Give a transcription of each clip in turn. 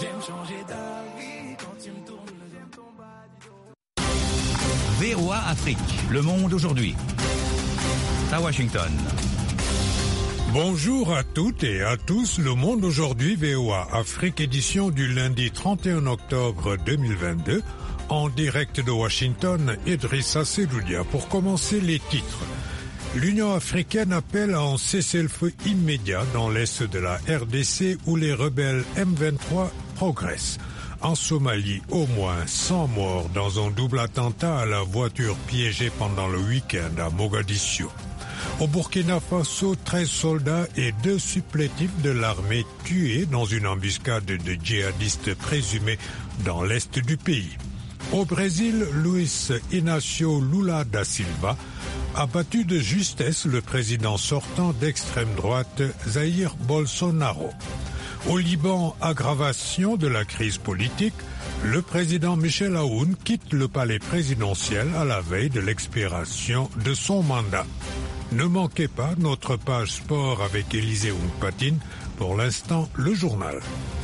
VOA Afrique, le monde aujourd'hui. À Washington. Bonjour à toutes et à tous, le monde aujourd'hui, VOA Afrique, édition du lundi 31 octobre 2022, en direct de Washington, Idrissa Seloudia. Pour commencer, les titres. L'Union africaine appelle à un cessez-le-feu immédiat dans l'est de la RDC où les rebelles M23 progressent. En Somalie, au moins 100 morts dans un double attentat à la voiture piégée pendant le week-end à Mogadiscio. Au Burkina Faso, 13 soldats et 2 supplétifs de l'armée tués dans une embuscade de djihadistes présumés dans l'est du pays. Au Brésil, Luiz Inácio Lula da Silva a battu de justesse le président sortant d'extrême droite Jair Bolsonaro. Au Liban, aggravation de la crise politique, le président Michel Aoun quitte le palais présidentiel à la veille de l'expiration de son mandat. Ne manquez pas notre page sport avec Élisée Oungpatine. Pour l'instant, le journal.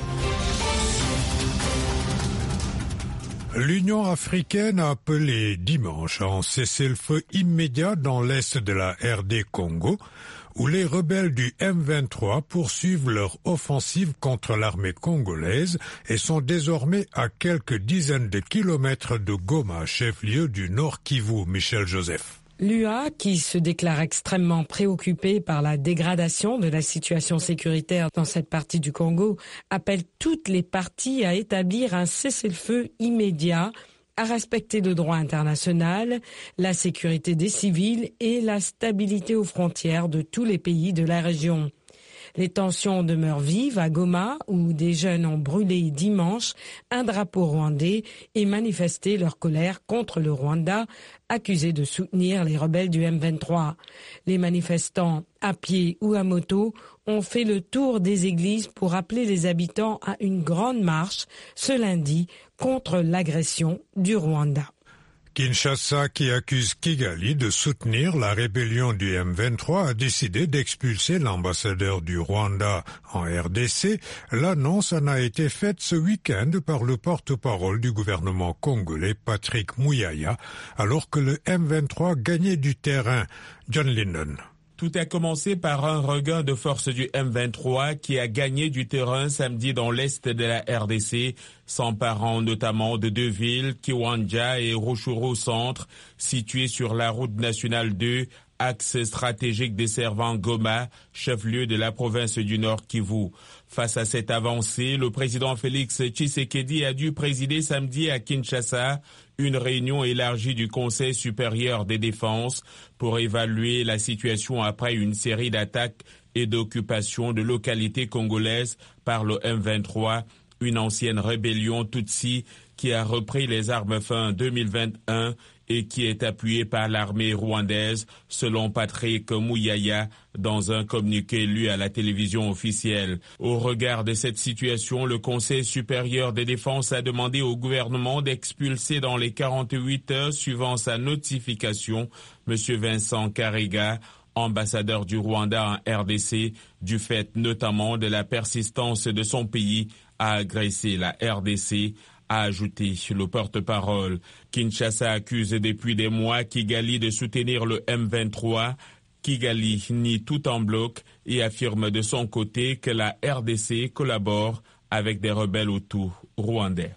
L'Union africaine a appelé dimanche à un cessez-le-feu immédiat dans l'est de la RD Congo, où les rebelles du M23 poursuivent leur offensive contre l'armée congolaise et sont désormais à quelques dizaines de kilomètres de Goma, chef-lieu du Nord Kivu. Michel Joseph. L'UA, qui se déclare extrêmement préoccupée par la dégradation de la situation sécuritaire dans cette partie du Congo, appelle toutes les parties à établir un cessez-le-feu immédiat, à respecter le droit international, la sécurité des civils et la stabilité aux frontières de tous les pays de la région. Les tensions demeurent vives à Goma, où des jeunes ont brûlé dimanche un drapeau rwandais et manifesté leur colère contre le Rwanda, accusé de soutenir les rebelles du M23. Les manifestants, à pied ou à moto, ont fait le tour des églises pour appeler les habitants à une grande marche ce lundi contre l'agression du Rwanda. Kinshasa, qui accuse Kigali de soutenir la rébellion du M23, a décidé d'expulser l'ambassadeur du Rwanda en RDC. L'annonce en a été faite ce week-end par le porte-parole du gouvernement congolais, Patrick Muyaya, alors que le M23 gagnait du terrain. John Linden. Tout a commencé par un regain de force du M23 qui a gagné du terrain samedi dans l'est de la RDC, s'emparant notamment de 2 villes, Kiwanja et Rutshuru Centre, situées sur la route nationale 2, axe stratégique desservant Goma, chef-lieu de la province du Nord Kivu. Face à cette avancée, le président Félix Tshisekedi a dû présider samedi à Kinshasa une réunion élargie du Conseil supérieur des défenses pour évaluer la situation après une série d'attaques et d'occupations de localités congolaises par le M23, une ancienne rébellion Tutsi qui a repris les armes fin 2021 et qui est appuyée par l'armée rwandaise, selon Patrick Muyaya, dans un communiqué lu à la télévision officielle. Au regard de cette situation, le Conseil supérieur des défenses a demandé au gouvernement d'expulser dans les 48 heures suivant sa notification M. Vincent Karega, ambassadeur du Rwanda en RDC, du fait notamment de la persistance de son pays à agresser la RDC, a ajouté le porte-parole. Kinshasa accuse depuis des mois Kigali de soutenir le M23. Kigali nie tout en bloc et affirme de son côté que la RDC collabore avec des rebelles hutus rwandais.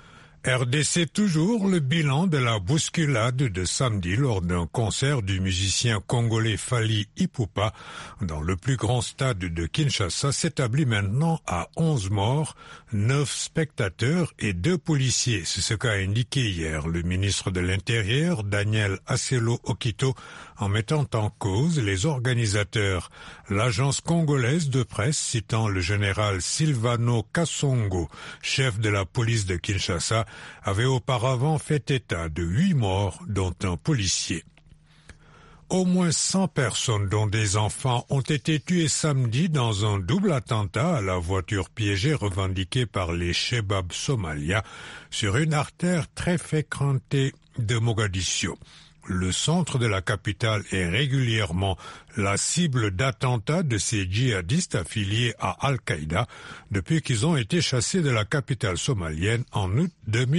RDC toujours, le bilan de la bousculade de samedi lors d'un concert du musicien congolais Fally Ipupa dans le plus grand stade de Kinshasa s'établit maintenant à 11 morts, 9 spectateurs et 2 policiers. C'est ce qu'a indiqué hier le ministre de l'Intérieur, Daniel Aselo Okito, en mettant en cause les organisateurs. L'agence congolaise de presse citant le général Silvano Kasongo, chef de la police de Kinshasa, avait auparavant fait état de 8 morts, dont un policier. Au moins 100 personnes, dont des enfants, ont été tuées samedi dans un double attentat à la voiture piégée revendiquée par les Chebab Somalia sur une artère très fréquentée de Mogadiscio. Le centre de la capitale est régulièrement la cible d'attentats de ces djihadistes affiliés à Al-Qaïda depuis qu'ils ont été chassés de la capitale somalienne en août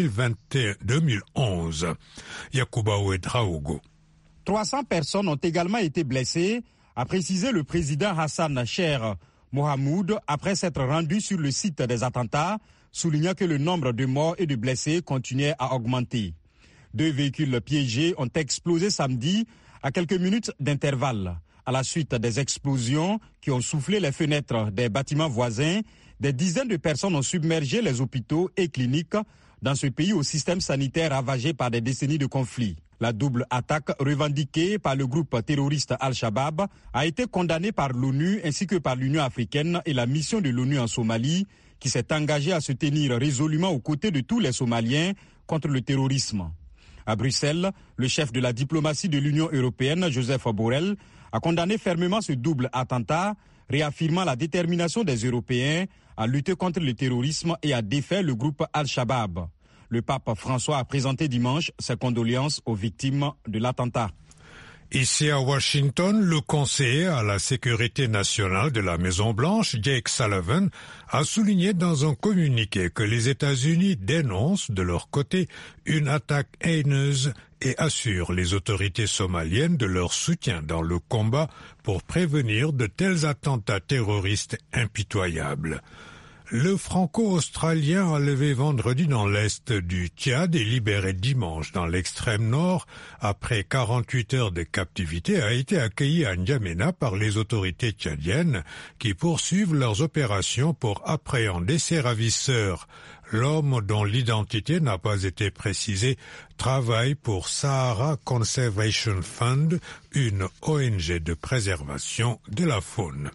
2011. Yacouba Ouedraogo. 300 personnes ont également été blessées, a précisé le président Hassan Sheikh Mohamoud après s'être rendu sur le site des attentats, soulignant que le nombre de morts et de blessés continuait à augmenter. 2 véhicules piégés ont explosé samedi à quelques minutes d'intervalle. À la suite des explosions qui ont soufflé les fenêtres des bâtiments voisins, des dizaines de personnes ont submergé les hôpitaux et cliniques dans ce pays au système sanitaire ravagé par des décennies de conflits. La double attaque revendiquée par le groupe terroriste Al-Shabaab a été condamnée par l'ONU ainsi que par l'Union africaine et la mission de l'ONU en Somalie qui s'est engagée à se tenir résolument aux côtés de tous les Somaliens contre le terrorisme. À Bruxelles, le chef de la diplomatie de l'Union européenne, Joseph Borrell, a condamné fermement ce double attentat, réaffirmant la détermination des Européens à lutter contre le terrorisme et à défaire le groupe Al-Shabaab. Le pape François a présenté dimanche ses condoléances aux victimes de l'attentat. Ici à Washington, le conseiller à la sécurité nationale de la Maison-Blanche, Jake Sullivan, a souligné dans un communiqué que les États-Unis dénoncent de leur côté une attaque haineuse et assurent les autorités somaliennes de leur soutien dans le combat pour prévenir de tels attentats terroristes impitoyables. Le Franco-Australien enlevé vendredi dans l'est du Tchad et libéré dimanche dans l'extrême nord, après 48 heures de captivité, a été accueilli à N'Djamena par les autorités tchadiennes qui poursuivent leurs opérations pour appréhender ses ravisseurs. L'homme, dont l'identité n'a pas été précisée, travaille pour Sahara Conservation Fund, une ONG de préservation de la faune.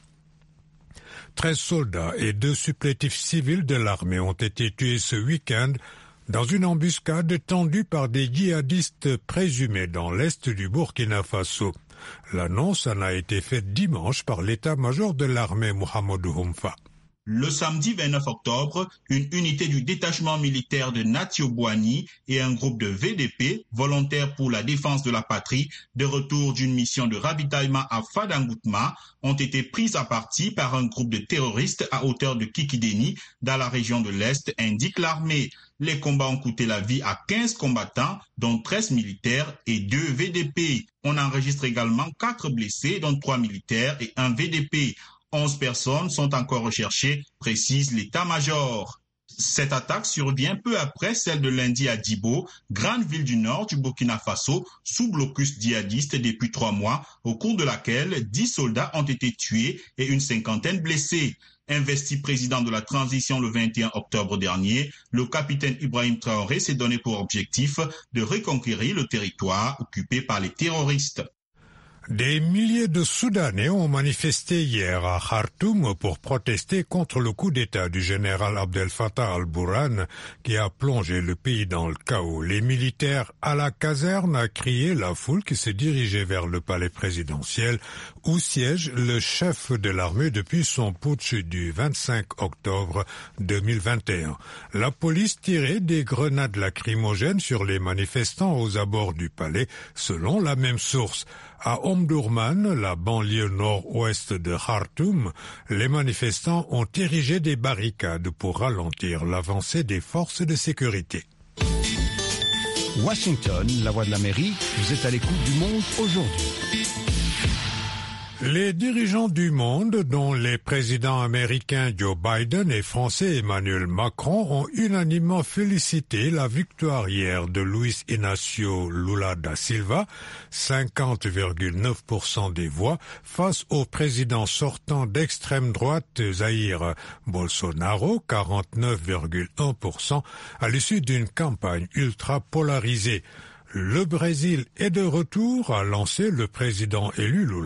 13 soldats et 2 supplétifs civils de l'armée ont été tués ce week-end dans une embuscade tendue par des djihadistes présumés dans l'est du Burkina Faso. L'annonce en a été faite dimanche par l'état-major de l'armée Mohamedou Humfa. Le samedi 29 octobre, une unité du détachement militaire de Natiobouani et un groupe de VDP, volontaires pour la défense de la patrie, de retour d'une mission de ravitaillement à Fadangoutma, ont été pris à partie par un groupe de terroristes à hauteur de Kikideni, dans la région de l'Est, indique l'armée. Les combats ont coûté la vie à 15 combattants, dont 13 militaires et 2 VDP. On enregistre également 4 blessés, dont 3 militaires et 1 VDP. 11 personnes sont encore recherchées, précise l'état-major. Cette attaque survient peu après celle de lundi à Djibo, grande ville du nord du Burkina Faso, sous blocus djihadiste depuis 3 mois, au cours de laquelle 10 soldats ont été tués et une 50aine blessés. Investi président de la transition le 21 octobre dernier, le capitaine Ibrahim Traoré s'est donné pour objectif de reconquérir le territoire occupé par les terroristes. Des milliers de Soudanais ont manifesté hier à Khartoum pour protester contre le coup d'État du général Abdel Fattah al-Burhan qui a plongé le pays dans le chaos. Les militaires à la caserne a crié la foule qui se dirigeait vers le palais présidentiel où siège le chef de l'armée depuis son putsch du 25 octobre 2021. La police tirait des grenades lacrymogènes sur les manifestants aux abords du palais, selon la même source. À Omdurman, la banlieue nord-ouest de Khartoum, les manifestants ont érigé des barricades pour ralentir l'avancée des forces de sécurité. Washington, la voix de l'Amérique, vous êtes à l'écoute du Monde aujourd'hui. Les dirigeants du monde, dont les présidents américains Joe Biden et français Emmanuel Macron, ont unanimement félicité la victoire hier de Luiz Inácio Lula da Silva, 50,9% des voix, face au président sortant d'extrême droite Jair Bolsonaro, 49,1%, à l'issue d'une campagne ultra polarisée. Le Brésil est de retour, a lancé le président élu Lula,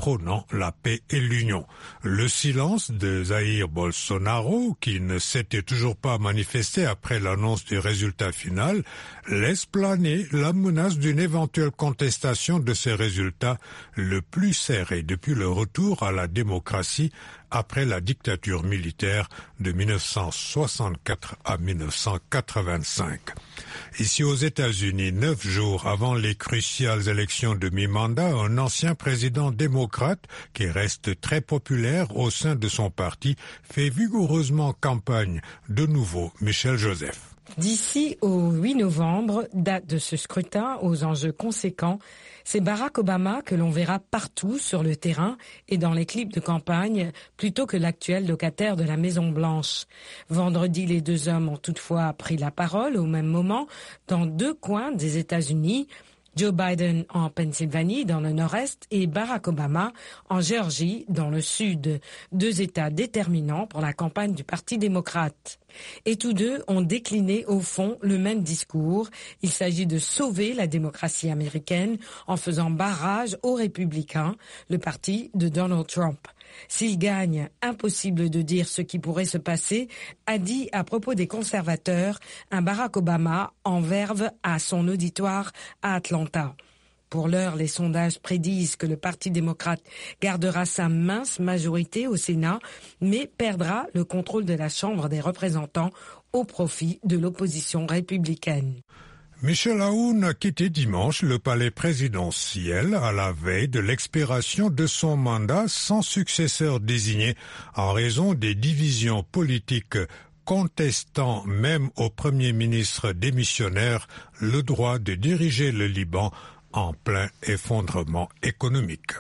prônant la paix et l'union. Le silence de Jair Bolsonaro, qui ne s'était toujours pas manifesté après l'annonce du résultat final, laisse planer la menace d'une éventuelle contestation de ces résultats le plus serré depuis le retour à la démocratie après la dictature militaire de 1964 à 1985. Ici aux États-Unis, 9 jours avant les cruciales élections de mi-mandat, un ancien président démocrate qui reste très populaire au sein de son parti fait vigoureusement campagne. De nouveau, Michel Joseph. D'ici au 8 novembre, date de ce scrutin aux enjeux conséquents, c'est Barack Obama que l'on verra partout sur le terrain et dans les clips de campagne, plutôt que l'actuel locataire de la Maison-Blanche. Vendredi, les deux hommes ont toutefois pris la parole au même moment dans 2 coins des États-Unis, Joe Biden en Pennsylvanie, dans le nord-est, et Barack Obama en Géorgie, dans le sud. 2 États déterminants pour la campagne du Parti démocrate. Et tous deux ont décliné au fond le même discours. Il s'agit de sauver la démocratie américaine en faisant barrage aux républicains, le parti de Donald Trump. S'il gagne, impossible de dire ce qui pourrait se passer, a dit à propos des conservateurs un Barack Obama en verve à son auditoire à Atlanta. Pour l'heure, les sondages prédisent que le Parti démocrate gardera sa mince majorité au Sénat, mais perdra le contrôle de la Chambre des représentants au profit de l'opposition républicaine. Michel Aoun a quitté dimanche le palais présidentiel à la veille de l'expiration de son mandat sans successeur désigné en raison des divisions politiques contestant même au Premier ministre démissionnaire le droit de diriger le Liban en plein effondrement économique.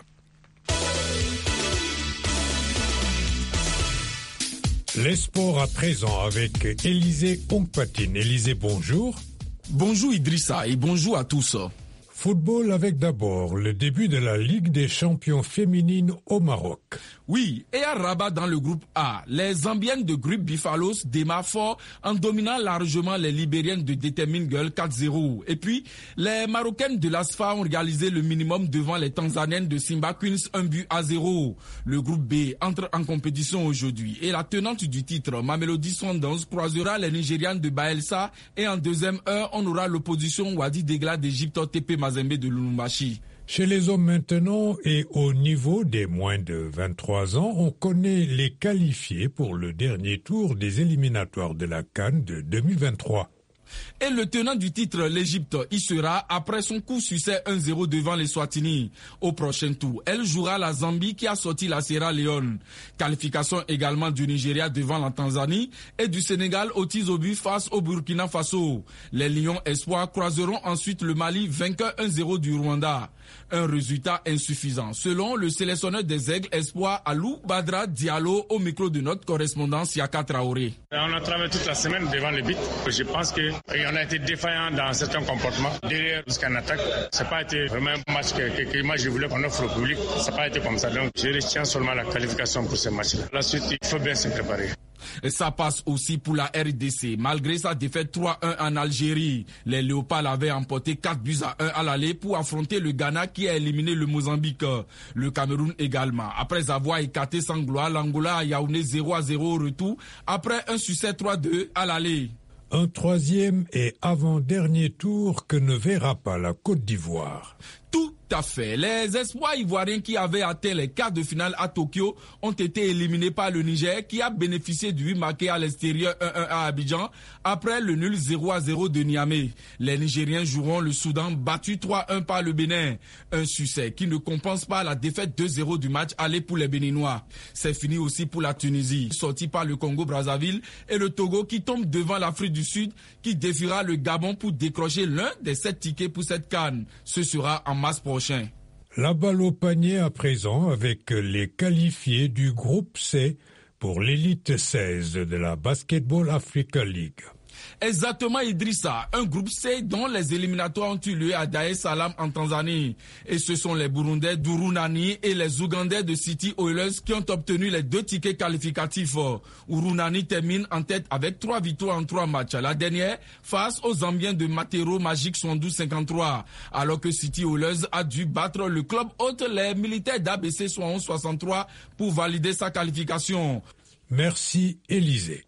Les sports à présent avec Élisée Ompatine. Élisée, bonjour. Bonjour Idrissa et bonjour à tous. Football avec d'abord le début de la Ligue des champions féminines au Maroc. Oui, et à Rabat dans le groupe A, les Zambiennes de Grup Biffalos démarrent fort en dominant largement les Libériennes de Determine Girl 4-0. Et puis, les Marocaines de l'ASFA ont réalisé le minimum devant les Tanzaniennes de Simba Queens 1-0. Le groupe B entre en compétition aujourd'hui et la tenante du titre, Mamelodi Sundowns, croisera les Nigérianes de Baelsa et en deuxième heure, on aura l'opposition Wadi Degla d'Égypte TP Mazembe de Lubumbashi. Chez les hommes maintenant et au niveau des moins de 23 ans, on connaît les qualifiés pour le dernier tour des éliminatoires de la CAN de 2023. Et le tenant du titre, l'Égypte, y sera après son coup succès 1-0 devant les Swatini. Au prochain tour, elle jouera la Zambie qui a sorti la Sierra Leone. Qualification également du Nigeria devant la Tanzanie et du Sénégal au tir au but face au Burkina Faso. Les Lions Espoirs croiseront ensuite le Mali vainqueur 1-0 du Rwanda. Un résultat insuffisant, selon le sélectionneur des Aigles Espoir Alou Badra Diallo au micro de notre correspondant Siaka Traoré. On a travaillé toute la semaine devant le but. Je pense qu'on a été défaillant dans certains comportements. Derrière, jusqu'en attaque, ça n'a pas été vraiment un match que moi je voulais qu'on offre au public. Ça n'a pas été comme ça. Donc je retiens seulement la qualification pour ce match-là. La suite, il faut bien se préparer. Et ça passe aussi pour la RDC. Malgré sa défaite 3-1 en Algérie, les Léopards avaient emporté 4-1 à l'aller pour affronter le Ghana qui a éliminé le Mozambique. Le Cameroun également. Après avoir écarté sans gloire l'Angola à Yaoundé 0-0 au retour, après un succès 3-2 à l'aller. Un troisième et avant-dernier tour que ne verra pas la Côte d'Ivoire. Tout à fait. Les espoirs ivoiriens qui avaient atteint les quarts de finale à Tokyo ont été éliminés par le Niger qui a bénéficié du 8 marqué à l'extérieur 1-1 à Abidjan après le nul 0-0 de Niamey. Les Nigériens joueront le Soudan battu 3-1 par le Bénin. Un succès qui ne compense pas la défaite 2-0 du match aller pour les Béninois. C'est fini aussi pour la Tunisie, sortie par le Congo-Brazzaville et le Togo qui tombe devant l'Afrique du Sud qui défiera le Gabon pour décrocher l'un des 7 tickets pour cette CAN. Ce sera en mars prochain. La balle au panier à présent avec les qualifiés du groupe C pour l'élite 16 de la Basketball Africa League. Exactement, Idrissa, un groupe C dont les éliminatoires ont eu lieu à Dar es Salaam en Tanzanie. Et ce sont les Burundais d'Urunani et les Ougandais de City Oilers qui ont obtenu les 2 tickets qualificatifs. Urunani termine en tête avec 3 victoires en 3 matchs. La dernière face aux Zambiens de Matero Magic 72-53. Alors que City Oilers a dû battre le club hôte, les militaires d'ABC 71-63 pour valider sa qualification. Merci, Élisée.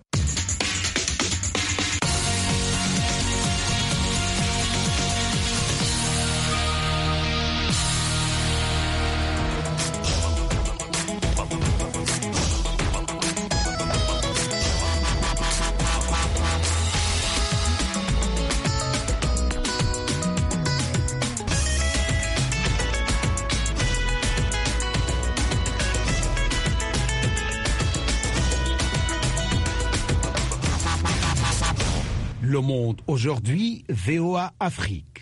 Le Monde aujourd'hui, VOA Afrique.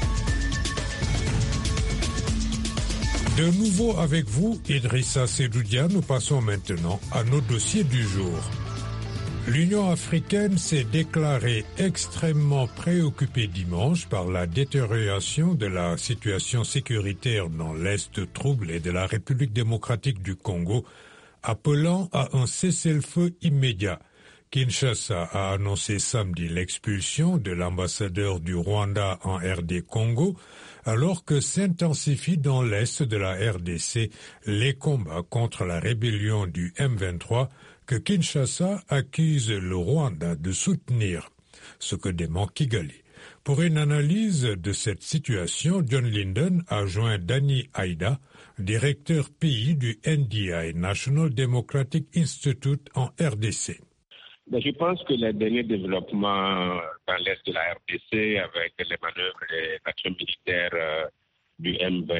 De nouveau avec vous, Idrissa Sedoudia, nous passons maintenant à nos dossiers du jour. L'Union africaine s'est déclarée extrêmement préoccupée dimanche par la détérioration de la situation sécuritaire dans l'Est troublé de la République démocratique du Congo, appelant à un cessez-le-feu immédiat. Kinshasa a annoncé samedi l'expulsion de l'ambassadeur du Rwanda en RD Congo, alors que s'intensifient dans l'est de la RDC les combats contre la rébellion du M23 que Kinshasa accuse le Rwanda de soutenir, ce que dément Kigali. Pour une analyse de cette situation, John Linden a joint Danny Aida, directeur pays du NDI, National Democratic Institute en RDC. Je pense que les derniers développements dans l'est de la RDC avec les manœuvres et l'actions militaires du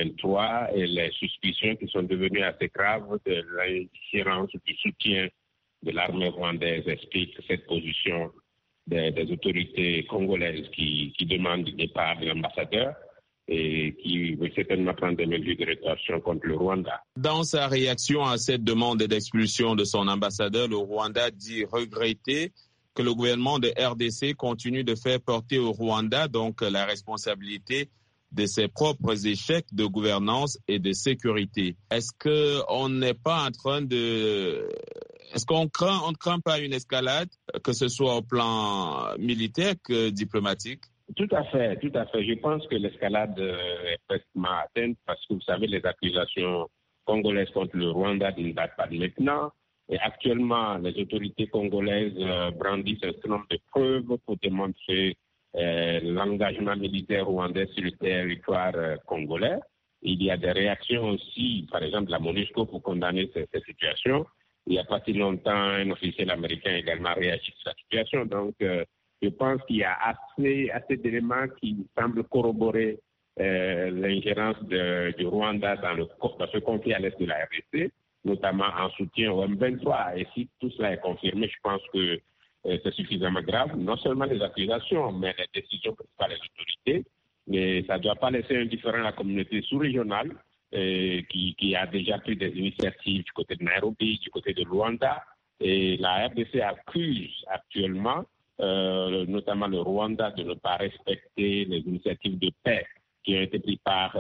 M23 et les suspicions qui sont devenues assez graves de l'ingérence du soutien de l'armée rwandaise expliquent cette position des autorités congolaises qui demandent le départ de l'ambassadeur et qui veut certainement prendre des mesures de rétorsion contre le Rwanda. Dans sa réaction à cette demande d'expulsion de son ambassadeur, le Rwanda dit regretter que le gouvernement de RDC continue de faire porter au Rwanda donc la responsabilité de ses propres échecs de gouvernance et de sécurité. Est-ce qu'on n'est pas en train de... Est-ce qu'on ne craint pas une escalade, que ce soit au plan militaire que diplomatique? Tout à fait. Je pense que l'escalade est prestement atteinte parce que vous savez, les accusations congolaises contre le Rwanda ne datent pas de maintenant. Et actuellement, les autorités congolaises brandissent un certain nombre de preuves pour démontrer l'engagement militaire rwandais sur le territoire congolais. Il y a des réactions aussi, par exemple la MONUSCO pour condamner cette situation. Il n'y a pas si longtemps, un officiel américain également réagi sur la situation. Donc, je pense qu'il y a assez d'éléments qui semblent corroborer l'ingérence du Rwanda dans ce conflit à l'est de la RDC, notamment en soutien au M23. Et si tout cela est confirmé, je pense que c'est suffisamment grave. Non seulement les accusations, mais les décisions prises par les autorités. Mais ça ne doit pas laisser indifférent la communauté sous-régionale qui a déjà pris des initiatives du côté de Nairobi, du côté de Rwanda. Et la RDC accuse actuellement notamment le Rwanda, de ne pas respecter les initiatives de paix qui ont été prises par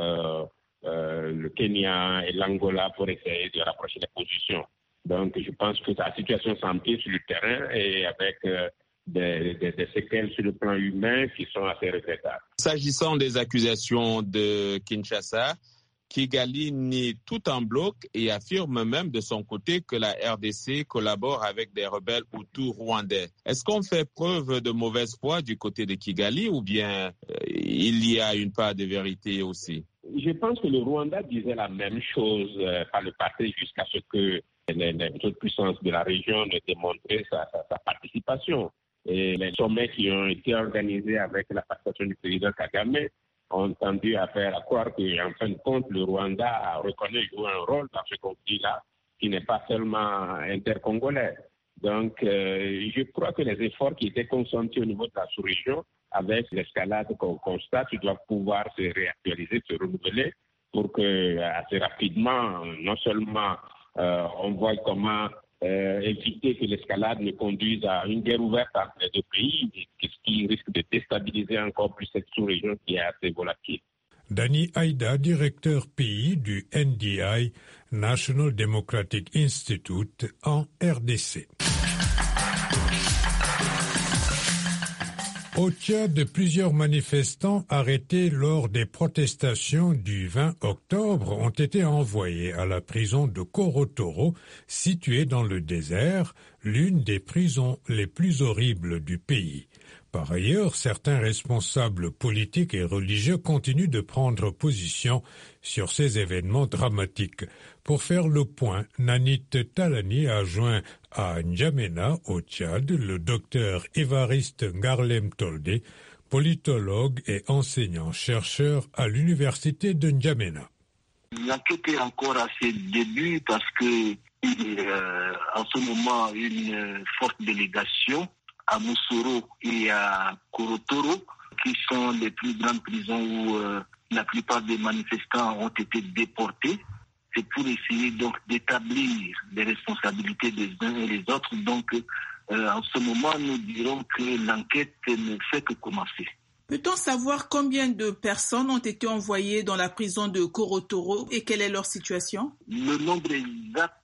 le Kenya et l'Angola pour essayer de rapprocher les positions. Donc, je pense que la situation s'empire sur le terrain et avec des séquelles sur le plan humain qui sont assez regrettables. S'agissant des accusations de Kinshasa, Kigali nie tout en bloc et affirme même de son côté que la RDC collabore avec des rebelles hutus rwandais. Est-ce qu'on fait preuve de mauvaise foi du côté de Kigali ou bien il y a une part de vérité aussi? Je pense que le Rwanda disait la même chose par le passé jusqu'à ce que les autres puissances de la région ne démontraient sa participation. Et les sommets qui ont été organisés avec la participation du président Kagame ont tendu à faire croire qu'en fin de compte, le Rwanda a reconnu jouer un rôle dans ce conflit-là, qui n'est pas seulement intercongolais. Donc, je crois que les efforts qui étaient consentis au niveau de la sous-région, avec l'escalade qu'on constate, doivent pouvoir se réactualiser, se renouveler, pour que assez rapidement, non seulement on voit comment éviter que l'escalade ne conduise à une guerre ouverte entre les deux pays, ce qui risque de déstabiliser encore plus cette sous-région qui est assez volatile. Dani Aïda, directeur pays du NDI, National Democratic Institute, en RDC. Au Tchad, plusieurs manifestants arrêtés lors des protestations du 20 octobre ont été envoyés à la prison de Korotoro, située dans le désert, l'une des prisons les plus horribles du pays. Par ailleurs, certains responsables politiques et religieux continuent de prendre position sur ces événements dramatiques. Pour faire le point, Nanit Talani a joint à N'Djamena, au Tchad, le docteur Évariste Ngarlem Toldé, politologue et enseignant-chercheur à l'université de N'Djamena. L'enquête est encore à ses débuts parce que en ce moment, une forte délégation à Moussoro et à Korotoro, qui sont les plus grandes prisons où la plupart des manifestants ont été déportés. C'est pour essayer donc d'établir les responsabilités des uns et des autres. Donc, en ce moment, nous dirons que l'enquête ne fait que commencer. Peut-on savoir combien de personnes ont été envoyées dans la prison de Korotoro et quelle est leur situation? Le nombre exact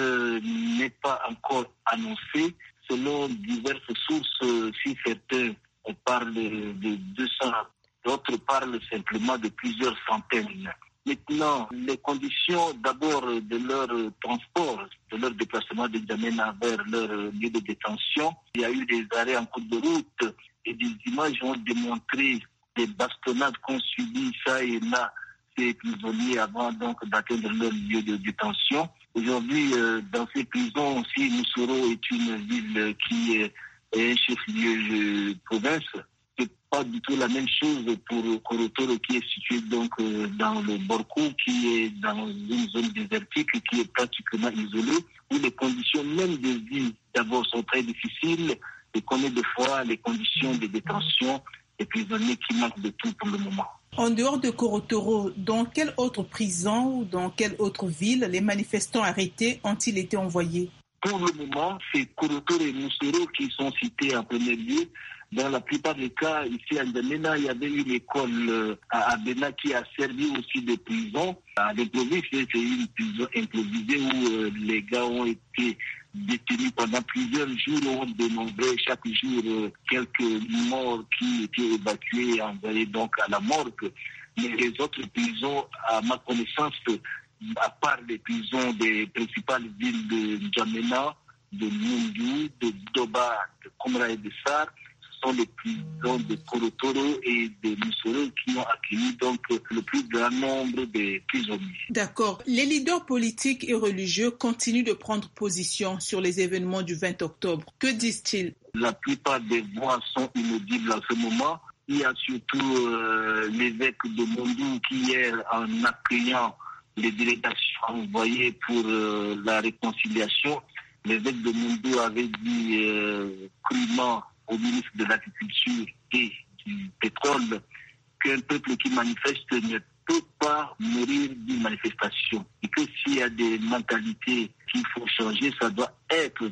n'est pas encore annoncé. Selon diverses sources, si certains parlent de 200, d'autres parlent simplement de plusieurs centaines. Maintenant, les conditions d'abord de leur transport, de leur déplacement de N'Djamena vers leur lieu de détention, il y a eu des arrêts en cours de route et des images ont démontré des bastonnades qu'ont subies ça et là ces prisonniers avant donc d'atteindre leur lieu de détention. Aujourd'hui, dans ces prisons aussi, Moussoro est une ville qui est un chef-lieu de province. C'est pas du tout la même chose pour Korotoro qui est situé donc dans le Borkou, qui est dans une zone désertique qui est pratiquement isolée, où les conditions même de vie d'abord sont très difficiles et connaît des fois les conditions de détention des prisonniers qui manquent de tout pour le moment. En dehors de Korotoro, dans quelle autre prison ou dans quelle autre ville les manifestants arrêtés ont-ils été envoyés? Pour le moment, c'est Korotoro et Moussoro qui sont cités en premier lieu. Dans la plupart des cas, ici à N'Djamena, il y avait une école à Abena qui a servi aussi de prison. À l'improvisé, c'est une prison improvisée où les gars ont été détenus pendant plusieurs jours. On dénombrait chaque jour quelques morts qui étaient évacués et envoyés donc à la morgue. Mais les autres prisons, à ma connaissance, à part les prisons des principales villes de N'Djamena, de Moundou, de Doba, de Komra et de Sar, sont les prisons de Korotoro et de Moussoro qui ont accueilli donc le plus grand nombre de prisonniers. D'accord. Les leaders politiques et religieux continuent de prendre position sur les événements du 20 octobre. Que disent-ils? La plupart des voix sont inaudibles en ce moment. Il y a surtout l'évêque de Moundou qui hier, en accueillant les délégations envoyées pour la réconciliation, l'évêque de Moundou avait dit crûment au ministre de l'Agriculture et du Pétrole qu'un peuple qui manifeste ne peut pas mourir d'une manifestation et que s'il y a des mentalités qu'il faut changer, ça doit être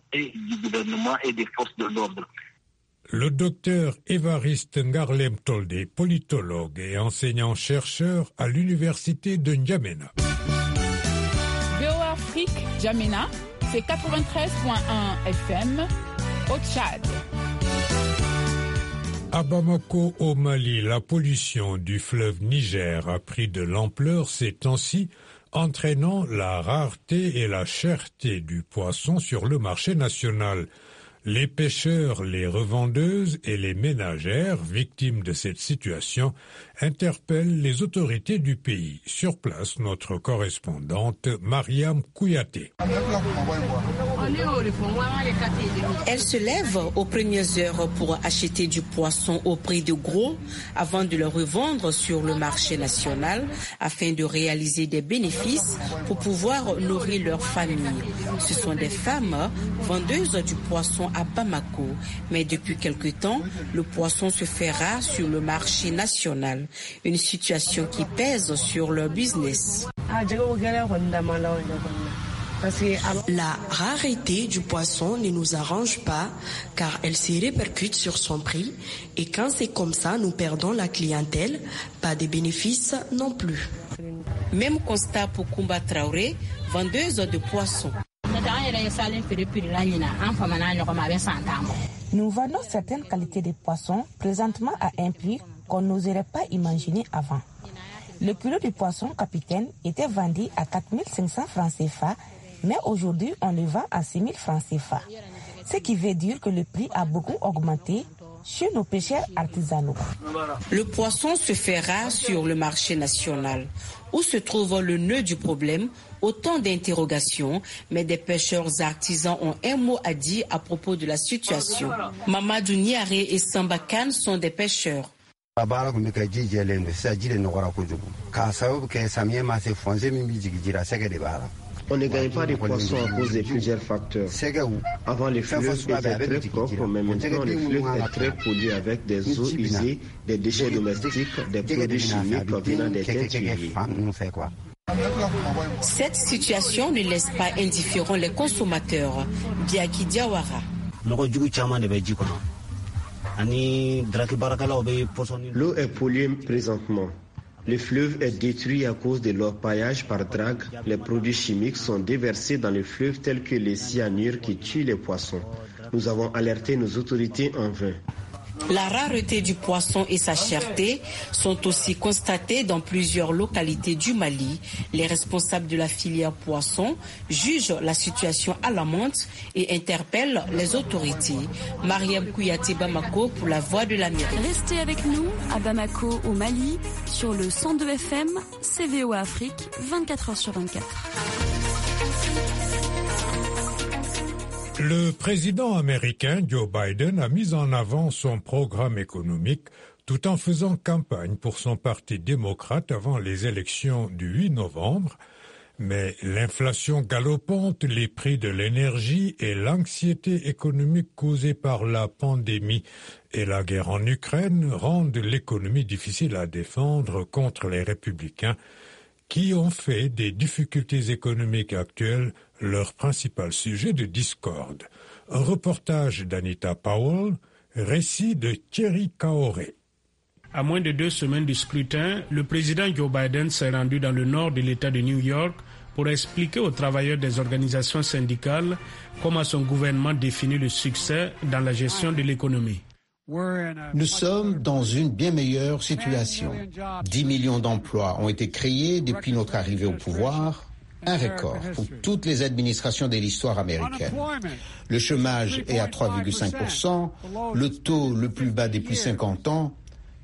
du gouvernement et des forces de l'ordre. Le docteur Évariste Ngarlem Toldé, politologue et enseignant-chercheur à l'université de N'Djamena. VOA Afrique, N'Djamena, c'est 93.1 FM au Tchad. À Bamako, au Mali, la pollution du fleuve Niger a pris de l'ampleur ces temps-ci, entraînant la rareté et la cherté du poisson sur le marché national. Les pêcheurs, les revendeuses et les ménagères, victimes de cette situation, interpellent les autorités du pays. Sur place, notre correspondante Mariam Kouyaté. Elle se lève aux premières heures pour acheter du poisson au prix de gros avant de le revendre sur le marché national afin de réaliser des bénéfices pour pouvoir nourrir leur famille. Ce sont des femmes vendeuses du poisson à Bamako, mais depuis quelque temps, le poisson se fait rare sur le marché national, une situation qui pèse sur leur business. La rareté du poisson ne nous arrange pas car elle se répercute sur son prix et quand c'est comme ça, nous perdons la clientèle, pas de bénéfices non plus. Même constat pour Kumba Traoré, vendeuse de poissons. Nous vendons certaines qualités de poissons présentement à un prix qu'on n'oserait pas imaginer avant. Le kilo de poisson capitaine était vendu à 4 500 francs CFA, mais aujourd'hui on le vend à 6 000 francs CFA. Ce qui veut dire que le prix a beaucoup augmenté chez nos pêcheurs artisanaux. Le poisson se fait rare sur le marché national. Où se trouve le nœud du problème? Autant d'interrogations, mais des pêcheurs artisans ont un mot à dire à propos de la situation. Mamadou Niaré et Samba Kane sont des pêcheurs. On ne gagne pas de poissons à cause de plusieurs facteurs. Avant, les fleuves étaient très propres, mais maintenant, le fleuve est très pollué avec des eaux usées, des déchets domestiques, des produits chimiques venant des teinturiers. Cette situation ne laisse pas indifférents les consommateurs. Biaki Diawara. L'eau est polluée présentement. Le fleuve est détruit à cause de l'orpaillage par drague. Les produits chimiques sont déversés dans le fleuve tels que les cyanures qui tuent les poissons. Nous avons alerté nos autorités en vain. La rareté du poisson et sa cherté sont aussi constatées dans plusieurs localités du Mali. Les responsables de la filière poisson jugent la situation alarmante et interpellent les autorités. Mariam Kouyaté Bamako pour la Voix de l'Amérique. Restez avec nous à Bamako au Mali sur le 102 FM, VOA Afrique, 24h sur 24. Le président américain Joe Biden a mis en avant son programme économique tout en faisant campagne pour son parti démocrate avant les élections du 8 novembre. Mais l'inflation galopante, les prix de l'énergie et l'anxiété économique causée par la pandémie et la guerre en Ukraine rendent l'économie difficile à défendre contre les républicains qui ont fait des difficultés économiques actuelles leur principal sujet de discorde. Un reportage d'Anita Powell, récit de Thierry Kaoré. À moins de 2 semaines du scrutin, le président Joe Biden s'est rendu dans le nord de l'État de New York pour expliquer aux travailleurs des organisations syndicales comment son gouvernement définit le succès dans la gestion de l'économie. Nous sommes dans une bien meilleure situation. 10 millions d'emplois ont été créés depuis notre arrivée au pouvoir, un record pour toutes les administrations de l'histoire américaine. Le chômage est à 3,5%, le taux le plus bas depuis 50 ans.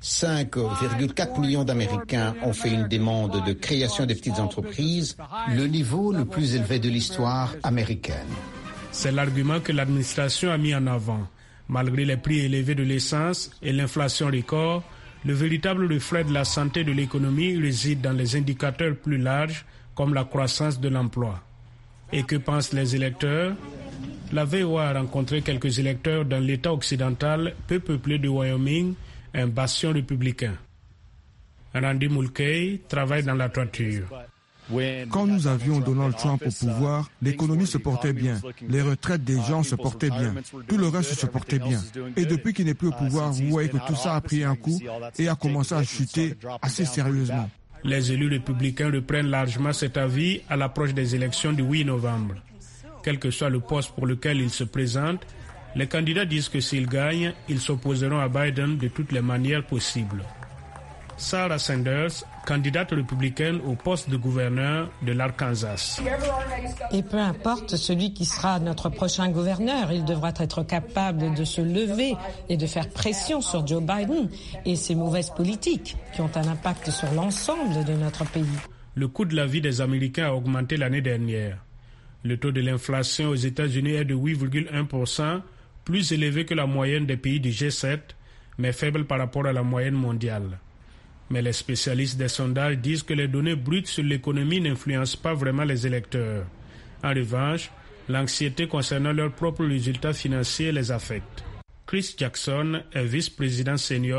5,4 millions d'Américains ont fait une demande de création de petites entreprises, le niveau le plus élevé de l'histoire américaine. C'est l'argument que l'administration a mis en avant. Malgré les prix élevés de l'essence et l'inflation record, le véritable reflet de la santé de l'économie réside dans les indicateurs plus larges comme la croissance de l'emploi. Et que pensent les électeurs? La VOA a rencontré quelques électeurs dans l'État occidental peu peuplé de Wyoming, un bastion républicain. Randy Mulcahy travaille dans la toiture. Quand nous avions Donald Trump au pouvoir, l'économie se portait bien, les retraites des gens se portaient bien, tout le reste se portait bien. Et depuis qu'il n'est plus au pouvoir, vous voyez que tout ça a pris un coup et a commencé à chuter assez sérieusement. Les élus républicains reprennent largement cet avis à l'approche des élections du 8 novembre. Quel que soit le poste pour lequel ils se présentent, les candidats disent que s'ils gagnent, ils s'opposeront à Biden de toutes les manières possibles. Sarah Sanders, candidate républicaine au poste de gouverneur de l'Arkansas. Et peu importe celui qui sera notre prochain gouverneur, il devra être capable de se lever et de faire pression sur Joe Biden et ses mauvaises politiques qui ont un impact sur l'ensemble de notre pays. Le coût de la vie des Américains a augmenté l'année dernière. Le taux de l'inflation aux États-Unis est de 8,1%, plus élevé que la moyenne des pays du G7, mais faible par rapport à la moyenne mondiale. Mais les spécialistes des sondages disent que les données brutes sur l'économie n'influencent pas vraiment les électeurs. En revanche, l'anxiété concernant leurs propres résultats financiers les affecte. Chris Jackson est vice-président senior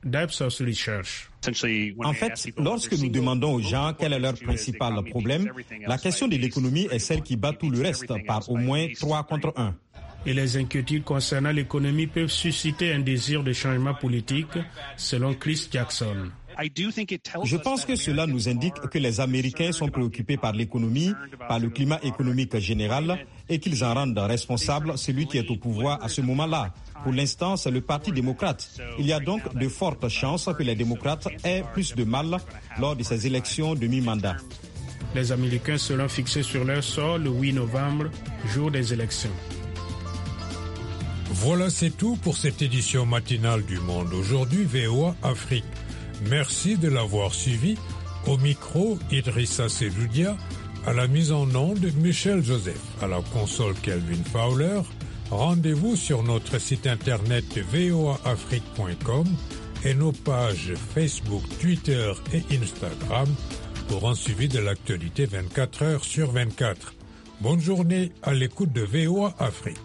d'Ipsos Research. En fait, lorsque nous demandons aux gens quel est leur principal problème, la question de l'économie est celle qui bat tout le reste par au moins 3 contre 1. Et les inquiétudes concernant l'économie peuvent susciter un désir de changement politique, selon Chris Jackson. Je pense que cela nous indique que les Américains sont préoccupés par l'économie, par le climat économique général et qu'ils en rendent responsable celui qui est au pouvoir à ce moment-là. Pour l'instant, c'est le Parti démocrate. Il y a donc de fortes chances que les démocrates aient plus de mal lors de ces élections de mi-mandat. Les Américains seront fixés sur leur sort le 8 novembre, jour des élections. Voilà, c'est tout pour cette édition matinale du Monde Aujourd'hui, VOA Afrique. Merci de l'avoir suivi. Au micro, Idrissa Seloudia, à la mise en onde, Michel Joseph, à la console Kelvin Fowler. Rendez-vous sur notre site internet voaafrique.com et nos pages Facebook, Twitter et Instagram pour un suivi de l'actualité 24 heures sur 24. Bonne journée à l'écoute de VOA Afrique.